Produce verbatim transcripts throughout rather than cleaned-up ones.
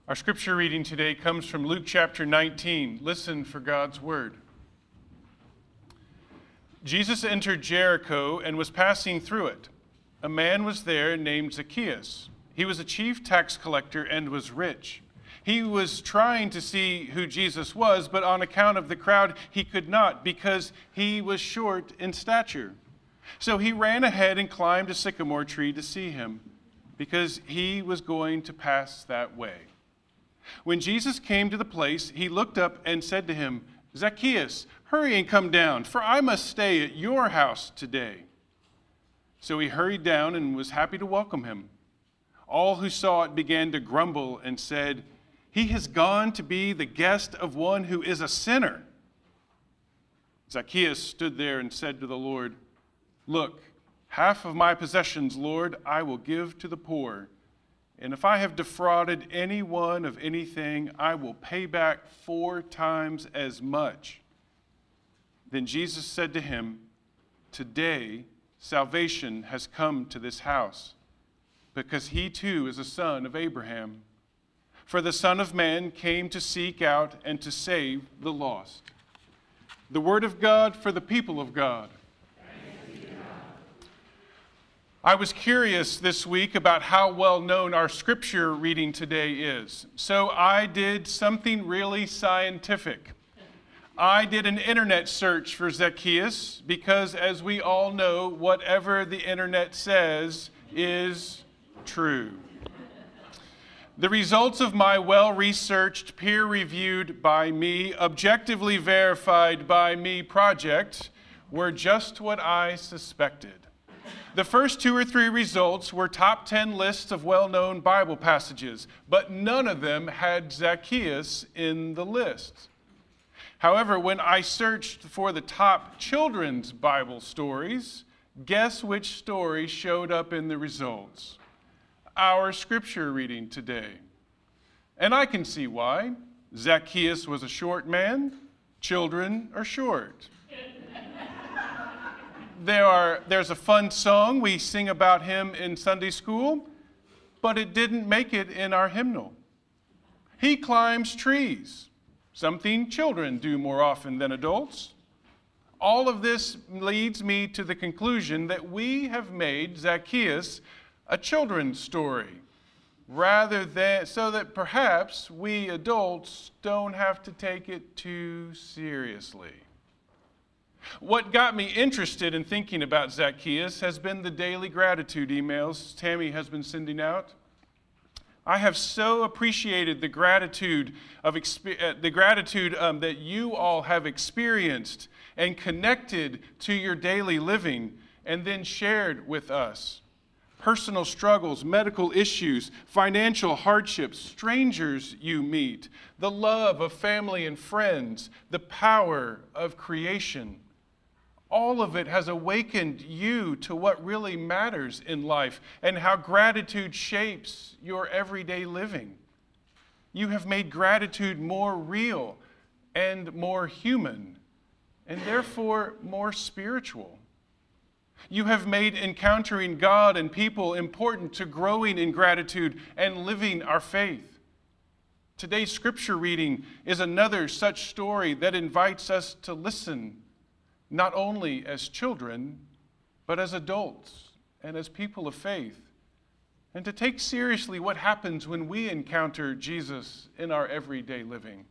Our scripture reading today comes from Luke chapter nineteen. Listen for God's word. Jesus entered Jericho and was passing through it. A man was there named Zacchaeus. He was a chief tax collector and was rich. He was trying to see who Jesus was, but on account of the crowd, he could not because he was short in stature. So he ran ahead and climbed a sycamore tree to see him, because he was going to pass that way. When Jesus came to the place, he looked up and said to him, "Zacchaeus, hurry and come down, for I must stay at your house today." So he hurried down and was happy to welcome him. All who saw it began to grumble and said, "He has gone to be the guest of one who is a sinner." Zacchaeus stood there and said to the Lord, "Look, half of my possessions, Lord, I will give to the poor. And if I have defrauded anyone of anything, I will pay back four times as much." Then Jesus said to him, "Today salvation has come to this house, because he too is a son of Abraham. For the Son of Man came to seek out and to save the lost." The word of God for the people of God. I was curious this week about how well known our scripture reading today is. So I did something really scientific. I did an internet search for Zacchaeus because, as we all know, whatever the internet says is true. The results of my well-researched, peer-reviewed by me, objectively verified by me project were just what I suspected. The first two or three results were top ten lists of well-known Bible passages, but none of them had Zacchaeus in the list. However, when I searched for the top children's Bible stories, guess which story showed up in the results? Our scripture reading today. And I can see why. Zacchaeus was a short man. Children are short. There are, there's a fun song we sing about him in Sunday school, but it didn't make it in our hymnal. He climbs trees, something children do more often than adults. All of this leads me to the conclusion that we have made Zacchaeus a children's story, rather than so that perhaps we adults don't have to take it too seriously. What got me interested in thinking about Zacchaeus has been the daily gratitude emails Tammy has been sending out. I have so appreciated the gratitude of uh, the gratitude um, that you all have experienced and connected to your daily living and then shared with us. Personal struggles, medical issues, financial hardships, strangers you meet, the love of family and friends, the power of creation. All of it has awakened you to what really matters in life and how gratitude shapes your everyday living. You have made gratitude more real and more human, and therefore more spiritual. You have made encountering God and people important to growing in gratitude and living our faith. Today's scripture reading is another such story that invites us to listen, not only as children, but as adults and as people of faith, and to take seriously what happens when we encounter Jesus in our everyday living.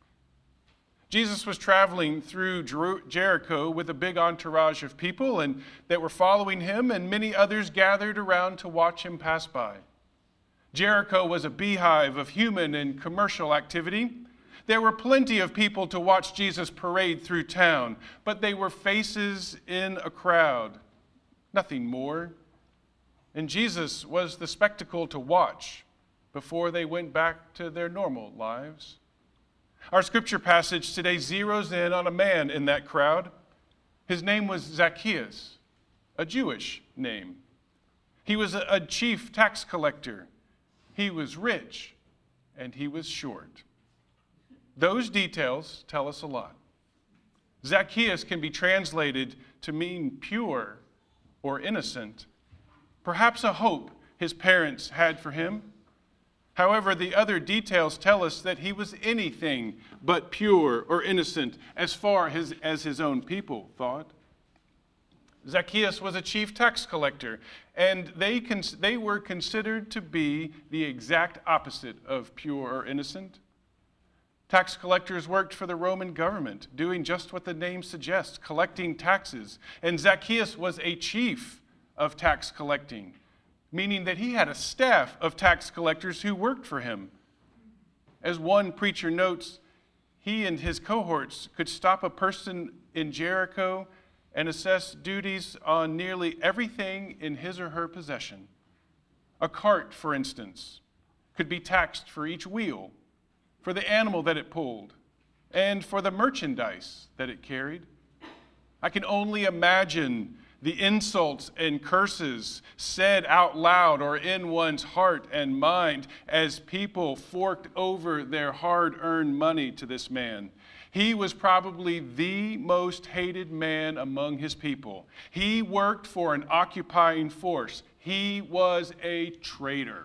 Jesus was traveling through Jericho with a big entourage of people and that were following him, and many others gathered around to watch him pass by. Jericho was a beehive of human and commercial activity. There were plenty of people to watch Jesus parade through town, but they were faces in a crowd, nothing more. And Jesus was the spectacle to watch before they went back to their normal lives. Our scripture passage today zeroes in on a man in that crowd. His name was Zacchaeus, a Jewish name. He was a chief tax collector. He was rich, and he was short. Those details tell us a lot. Zacchaeus can be translated to mean pure or innocent, perhaps a hope his parents had for him. However, the other details tell us that he was anything but pure or innocent as far as, as his own people thought. Zacchaeus was a chief tax collector, and they, cons- they were considered to be the exact opposite of pure or innocent. Tax collectors worked for the Roman government, doing just what the name suggests, collecting taxes. And Zacchaeus was a chief of tax collecting, meaning that he had a staff of tax collectors who worked for him. As one preacher notes, he and his cohorts could stop a person in Jericho and assess duties on nearly everything in his or her possession. A cart, for instance, could be taxed for each wheel, for the animal that it pulled, and for the merchandise that it carried. I can only imagine the insults and curses said out loud or in one's heart and mind as people forked over their hard-earned money to this man. He was probably the most hated man among his people. He worked for an occupying force. He was a traitor.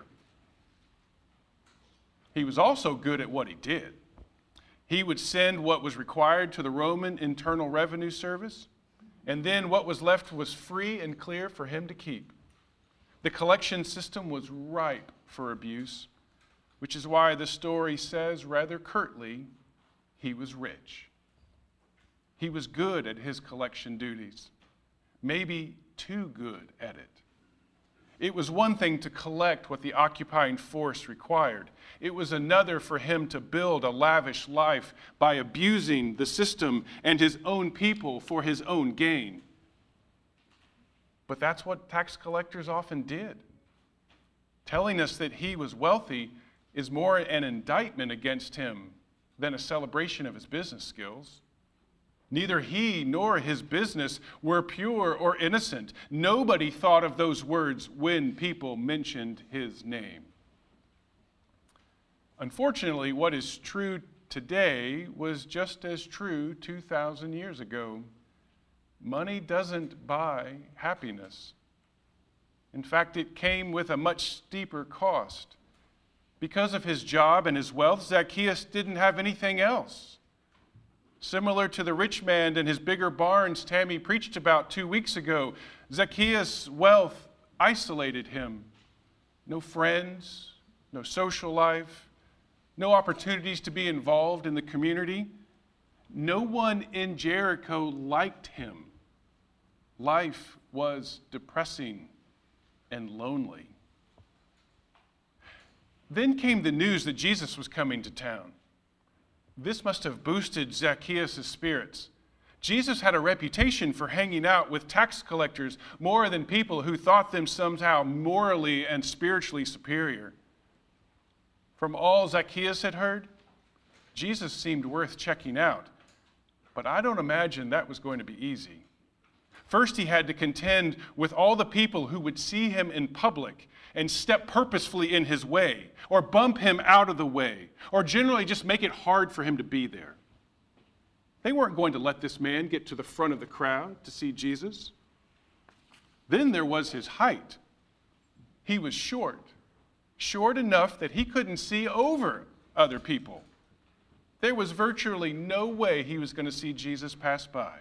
He was also good at what he did. He would send what was required to the Roman Internal Revenue Service, and then what was left was free and clear for him to keep. The collection system was ripe for abuse, which is why the story says rather curtly, he was rich. He was good at his collection duties, maybe too good at it. It was one thing to collect what the occupying force required. It was another for him to build a lavish life by abusing the system and his own people for his own gain. But that's what tax collectors often did. Telling us that he was wealthy is more an indictment against him than a celebration of his business skills. Neither he nor his business were pure or innocent. Nobody thought of those words when people mentioned his name. Unfortunately, what is true today was just as true two thousand years ago. Money doesn't buy happiness. In fact, it came with a much steeper cost. Because of his job and his wealth, Zacchaeus didn't have anything else. Similar to the rich man and his bigger barns Tammy preached about two weeks ago, Zacchaeus' wealth isolated him. No friends, no social life, no opportunities to be involved in the community. No one in Jericho liked him. Life was depressing and lonely. Then came the news that Jesus was coming to town. This must have boosted Zacchaeus' spirits. Jesus had a reputation for hanging out with tax collectors more than people who thought them somehow morally and spiritually superior. From all Zacchaeus had heard, Jesus seemed worth checking out, but I don't imagine that was going to be easy. First, he had to contend with all the people who would see him in public and step purposefully in his way, or bump him out of the way, or generally just make it hard for him to be there. They weren't going to let this man get to the front of the crowd to see Jesus. Then there was his height. He was short, short enough that he couldn't see over other people. There was virtually no way he was going to see Jesus pass by.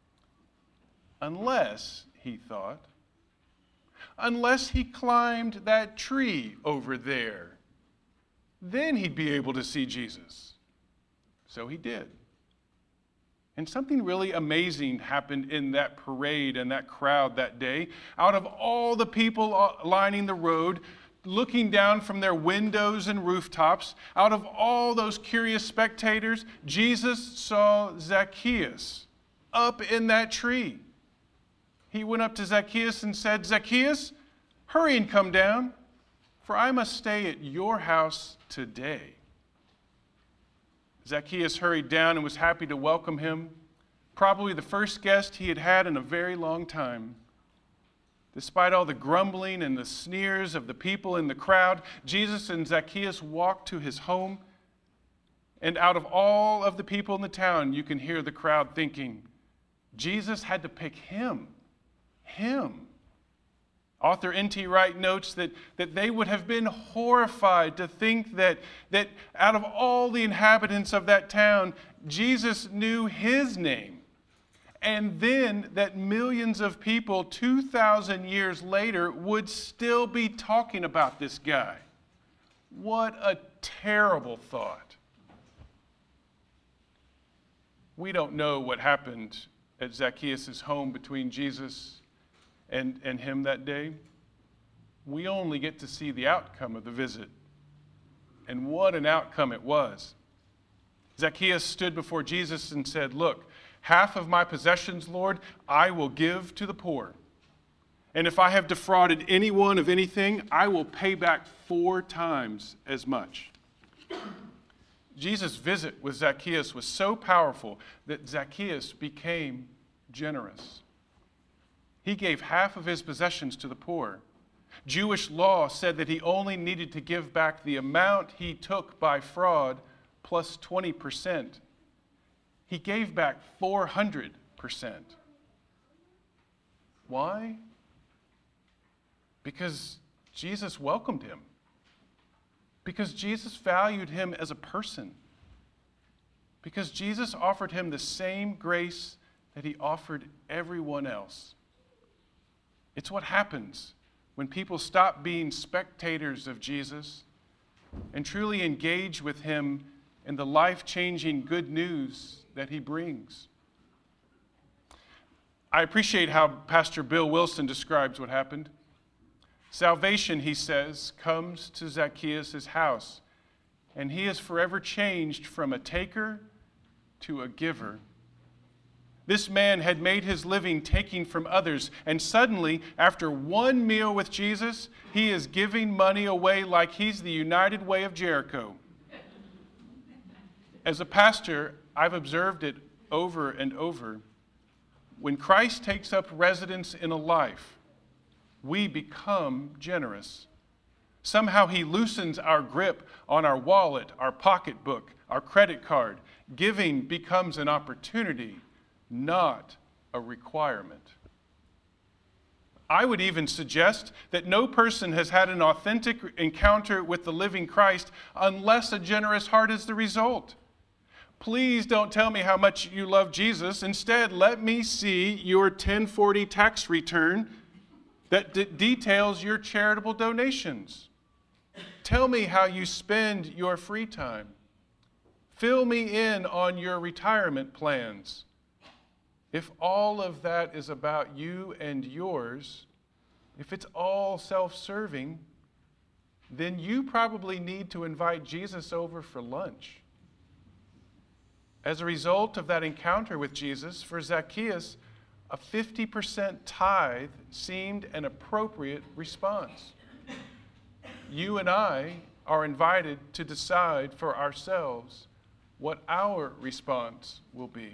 Unless, he thought, unless he climbed that tree over there. Then he'd be able to see Jesus. So he did. And something really amazing happened in that parade and that crowd that day. Out of all the people lining the road, looking down from their windows and rooftops, out of all those curious spectators, Jesus saw Zacchaeus up in that tree. He went up to Zacchaeus and said, "Zacchaeus, hurry and come down, for I must stay at your house today." Zacchaeus hurried down and was happy to welcome him, probably the first guest he had had in a very long time. Despite all the grumbling and the sneers of the people in the crowd, Jesus and Zacchaeus walked to his home, and out of all of the people in the town, you can hear the crowd thinking, Jesus had to pick him. Him. Author N T Wright notes that, that they would have been horrified to think that, that out of all the inhabitants of that town, Jesus knew his name. And then that millions of people two thousand years later would still be talking about this guy. What a terrible thought. We don't know what happened at Zacchaeus' home between Jesus and, and him that day. We only get to see the outcome of the visit. And what an outcome it was. Zacchaeus stood before Jesus and said, "Look, half of my possessions, Lord, I will give to the poor. And if I have defrauded anyone of anything, I will pay back four times as much." Jesus' visit with Zacchaeus was so powerful that Zacchaeus became generous. He gave half of his possessions to the poor. Jewish law said that he only needed to give back the amount he took by fraud plus twenty percent. He gave back four hundred percent. Why? Because Jesus welcomed him. Because Jesus valued him as a person. Because Jesus offered him the same grace that he offered everyone else. It's what happens when people stop being spectators of Jesus and truly engage with him in the life-changing good news that he brings. I appreciate how Pastor Bill Wilson describes what happened. Salvation, he says, comes to Zacchaeus' house, and he is forever changed from a taker to a giver. This man had made his living taking from others, and suddenly, after one meal with Jesus, he is giving money away like he's the United Way of Jericho. As a pastor, I've observed it over and over. When Christ takes up residence in a life, we become generous. Somehow he loosens our grip on our wallet, our pocketbook, our credit card. Giving becomes an opportunity, not a requirement. I would even suggest that no person has had an authentic encounter with the living Christ unless a generous heart is the result. Please don't tell me how much you love Jesus. Instead, let me see your ten forty tax return that d- details your charitable donations. Tell me how you spend your free time. Fill me in on your retirement plans. If all of that is about you and yours, if it's all self-serving, then you probably need to invite Jesus over for lunch. As a result of that encounter with Jesus, for Zacchaeus, a fifty percent tithe seemed an appropriate response. You and I are invited to decide for ourselves what our response will be.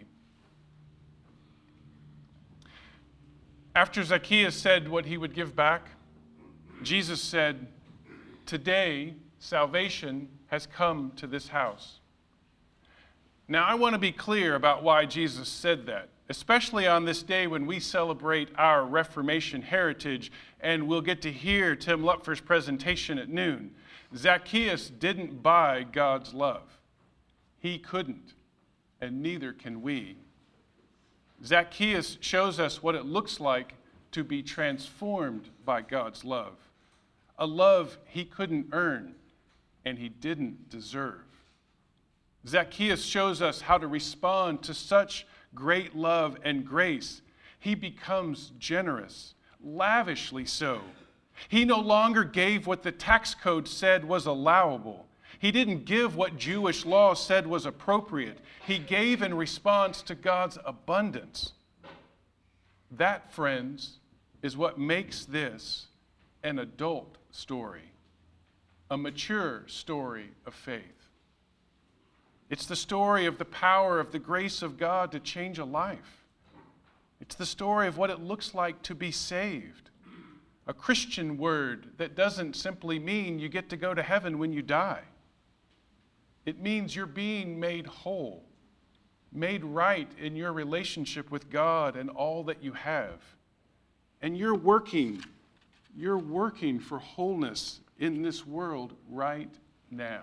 After Zacchaeus said what he would give back, Jesus said, "Today, salvation has come to this house." Now, I want to be clear about why Jesus said that, especially on this day when we celebrate our Reformation heritage, and we'll get to hear Tim Lupfer's presentation at noon. Zacchaeus didn't buy God's love. He couldn't, and neither can we. Zacchaeus shows us what it looks like to be transformed by God's love, a love he couldn't earn and he didn't deserve. Zacchaeus shows us how to respond to such great love and grace. He becomes generous, lavishly so. He no longer gave what the tax code said was allowable. He didn't give what Jewish law said was appropriate. He gave in response to God's abundance. That, friends, is what makes this an adult story, a mature story of faith. It's the story of the power of the grace of God to change a life. It's the story of what it looks like to be saved. A Christian word that doesn't simply mean you get to go to heaven when you die. It means you're being made whole, made right in your relationship with God and all that you have. And you're working, you're working for wholeness in this world right now.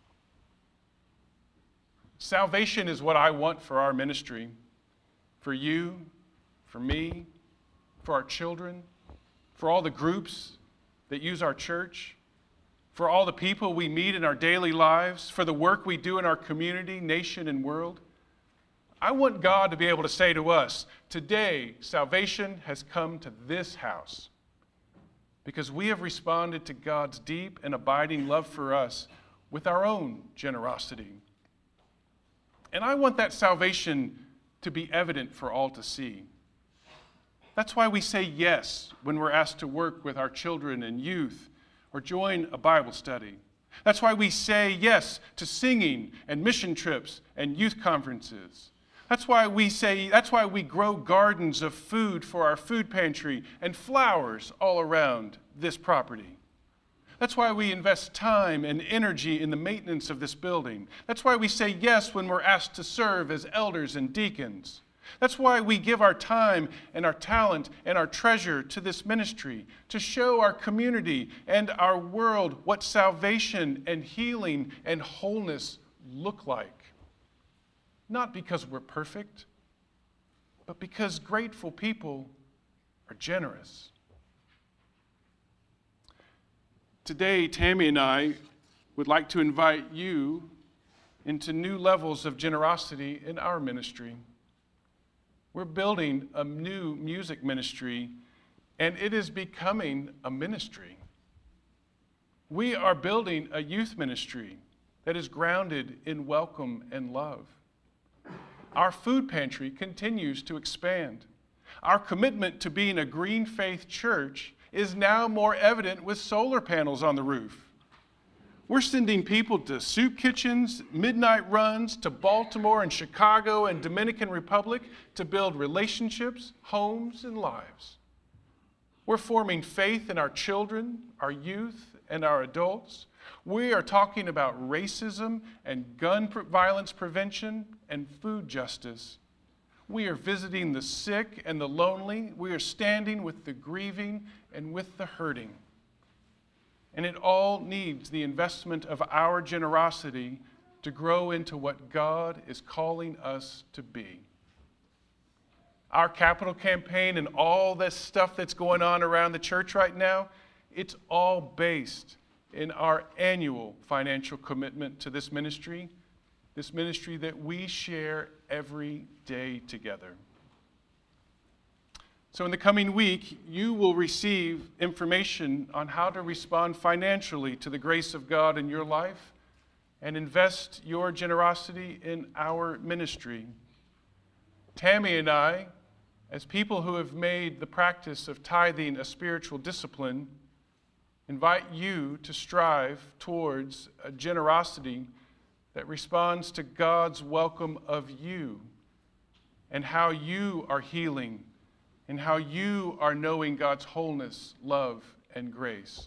Salvation is what I want for our ministry, for you, for me, for our children, for all the groups that use our church, for all the people we meet in our daily lives, for the work we do in our community, nation, and world. I want God to be able to say to us, today, salvation has come to this house because we have responded to God's deep and abiding love for us with our own generosity. And I want that salvation to be evident for all to see. That's why we say yes when we're asked to work with our children and youth or join a Bible study. That's why we say yes to singing and mission trips and youth conferences. That's why we say, that's why we grow gardens of food for our food pantry and flowers all around this property. That's why we invest time and energy in the maintenance of this building. That's why we say yes when we're asked to serve as elders and deacons. That's why we give our time and our talent and our treasure to this ministry, to show our community and our world what salvation and healing and wholeness look like. Not because we're perfect, but because grateful people are generous. Today, Tammy and I would like to invite you into new levels of generosity in our ministry. We're building a new music ministry, and it is becoming a ministry. We are building a youth ministry that is grounded in welcome and love. Our food pantry continues to expand. Our commitment to being a green faith church is now more evident with solar panels on the roof. We're sending people to soup kitchens, midnight runs, to Baltimore and Chicago and Dominican Republic to build relationships, homes, and lives. We're forming faith in our children, our youth, and our adults. We are talking about racism and gun violence prevention and food justice. We are visiting the sick and the lonely. We are standing with the grieving and with the hurting. And it all needs the investment of our generosity to grow into what God is calling us to be. Our capital campaign and all this stuff that's going on around the church right now, it's all based in our annual financial commitment to this ministry, this ministry that we share every day together. So in the coming week, you will receive information on how to respond financially to the grace of God in your life and invest your generosity in our ministry. Tammy and I, as people who have made the practice of tithing a spiritual discipline, invite you to strive towards a generosity that responds to God's welcome of you and how you are healing and how you are knowing God's wholeness, love, and grace.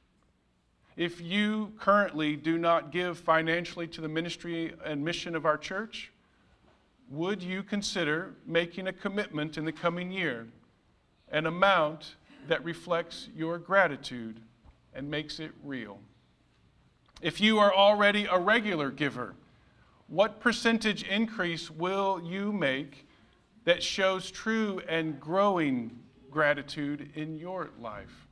If you currently do not give financially to the ministry and mission of our church, would you consider making a commitment in the coming year, an amount that reflects your gratitude and makes it real? If you are already a regular giver, what percentage increase will you make that shows true and growing gratitude in your life?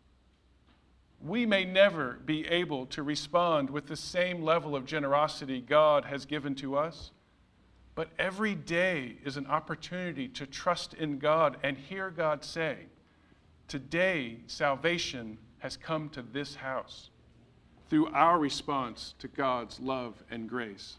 We may never be able to respond with the same level of generosity God has given to us, but every day is an opportunity to trust in God and hear God say, today salvation has come to this house through our response to God's love and grace.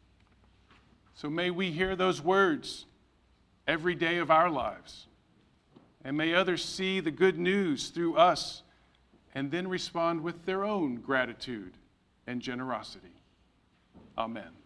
So may we hear those words every day of our lives, and may others see the good news through us and then respond with their own gratitude and generosity. Amen.